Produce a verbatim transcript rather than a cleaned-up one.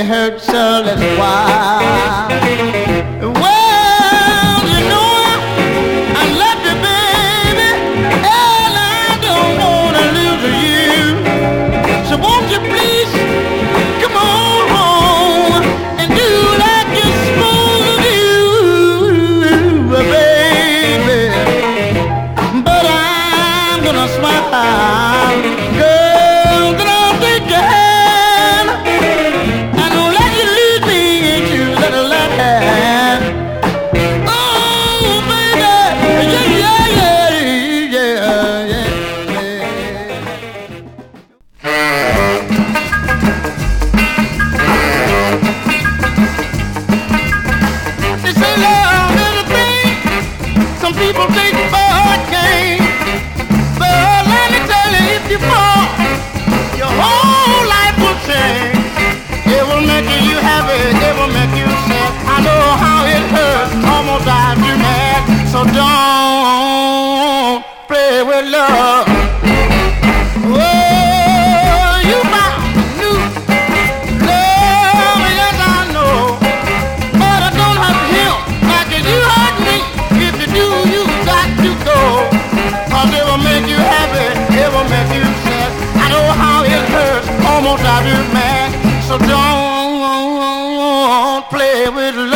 it hurts a little while. Well, you know I love you, baby, and I don't wanna lose you. So won't you please come on home and do like you're supposed to do, baby. But I'm gonna smile, girl, gonna take your hand and don't let you leave me into that land. Oh, baby, yeah, yeah, yeah, yeah, yeah, yeah. They say love is a thing some people take for a game. But let me tell you, if you fall, your whole life will change. It will make you happy, it will make you sad. I know how it hurts, almost drives you mad. So don't play with love. Oh, you found new love, yes I know. But I don't hurt him like you hurt me. If you do, you got to go. Cause it will make you happy, it will make you sad. I know how it hurts, almost drive you mad. So don't play with love.